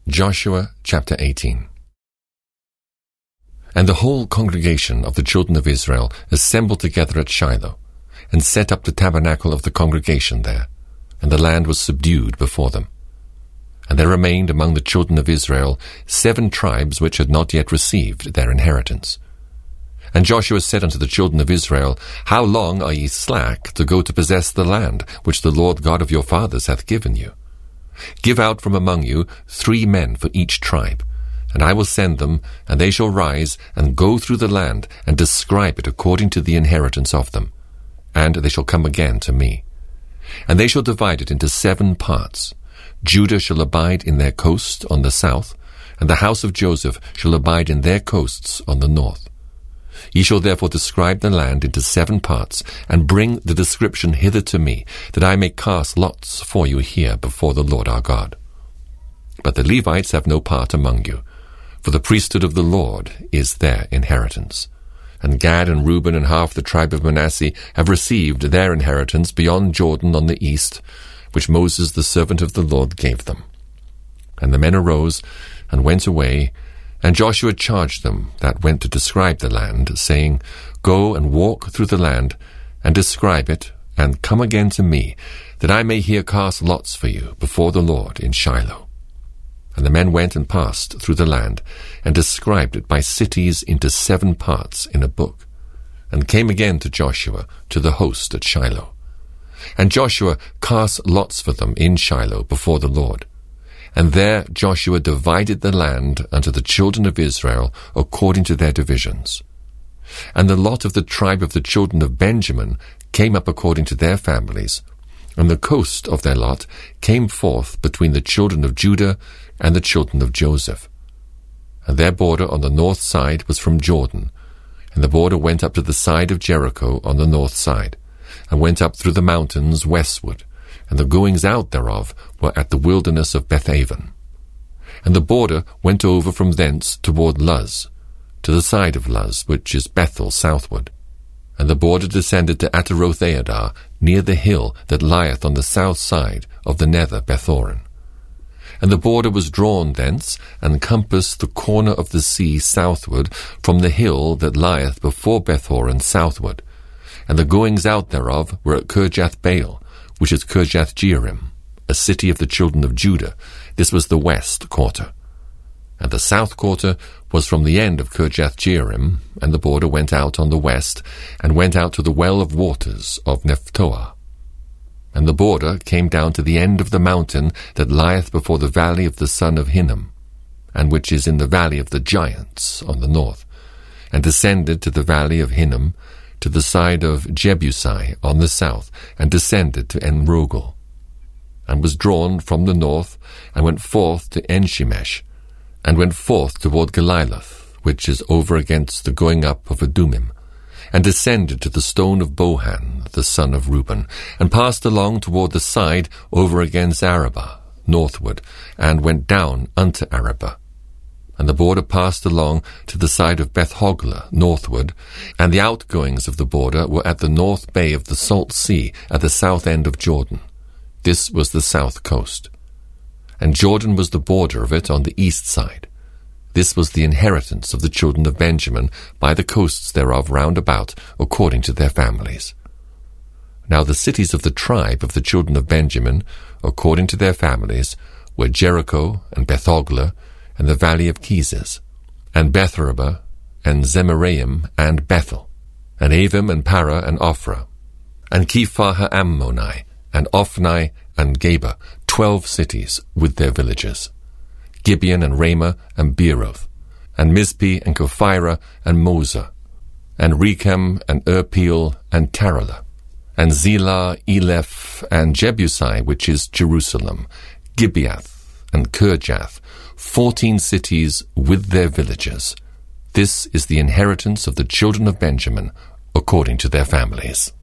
Joshua chapter 18. And the whole congregation of the children of Israel assembled together at Shiloh, and set up the tabernacle of the congregation there, and the land was subdued before them. And there remained among the children of Israel 7 tribes which had not yet received their inheritance. And Joshua said unto the children of Israel, How long are ye slack to go to possess the land which the Lord God of your fathers hath given you? Give out from among you 3 men for each tribe, and I will send them, and they shall rise, and go through the land, and describe it according to the inheritance of them. And they shall come again to me. And they shall divide it into 7 parts. Judah shall abide in their coast on the south, and the house of Joseph shall abide in their coasts on the north. Ye shall therefore describe the land into 7 parts, and bring the description hither to me, that I may cast lots for you here before the Lord our God. But the Levites have no part among you, for the priesthood of the Lord is their inheritance. And Gad and Reuben and half the tribe of Manasseh have received their inheritance beyond Jordan on the east, which Moses the servant of the Lord gave them. And the men arose and went away, and Joshua charged them that went to describe the land, saying, Go and walk through the land, and describe it, and come again to me, that I may here cast lots for you before the Lord in Shiloh. And the men went and passed through the land, and described it by cities into 7 parts in a book, and came again to Joshua to the host at Shiloh. And Joshua cast lots for them in Shiloh before the Lord. And there Joshua divided the land unto the children of Israel according to their divisions. And the lot of the tribe of the children of Benjamin came up according to their families, and the coast of their lot came forth between the children of Judah and the children of Joseph. And their border on the north side was from Jordan, and the border went up to the side of Jericho on the north side, and went up through the mountains westward, and the goings out thereof were at the wilderness of Bethaven. And the border went over from thence toward Luz, to the side of Luz, which is Bethel southward. And the border descended to Ataroth-Adar, near the hill that lieth on the south side of the nether Bethoron. And the border was drawn thence, and compassed the corner of the sea southward, from the hill that lieth before Bethoron southward. And the goings out thereof were at Kirjath-Baal, which is Kirjath-Jearim, a city of the children of Judah. This was the west quarter. And the south quarter was from the end of Kirjath-Jearim, and the border went out on the west, and went out to the well of waters of Nephtoah. And the border came down to the end of the mountain that lieth before the valley of the son of Hinnom, and which is in the valley of the giants on the north, and descended to the valley of Hinnom, to the side of Jebusi on the south, and descended to En-Rogel, and was drawn from the north, and went forth to En-Shemesh, and went forth toward Geliloth, which is over against the going up of Adumim, and descended to the stone of Bohan, the son of Reuben, and passed along toward the side over against Arabah, northward, and went down unto Arabah. And the border passed along to the side of Beth-Hoglah, northward, and the outgoings of the border were at the north bay of the Salt Sea, at the south end of Jordan. This was the south coast. And Jordan was the border of it on the east side. This was the inheritance of the children of Benjamin, by the coasts thereof round about, according to their families. Now the cities of the tribe of the children of Benjamin, according to their families, were Jericho, and Beth-Hoglah, and the valley of Keziz, and Beth-Arabah, and Zemaraim, and Bethel, and Avim, and Parah, and Ophrah, and Kephar-Ammoni, and Ophni, and Geba, 12 cities with their villages, Gibeon, and Ramah, and Beeroth, and Mizpeh, and Kephirah, and Moza, and Rechem, and Irpeel, and Taralah, and Zelah, Eleph, and Jebusi, which is Jerusalem, Gibeath, and Kirjath, 14 cities with their villages. This is the inheritance of the children of Benjamin, according to their families.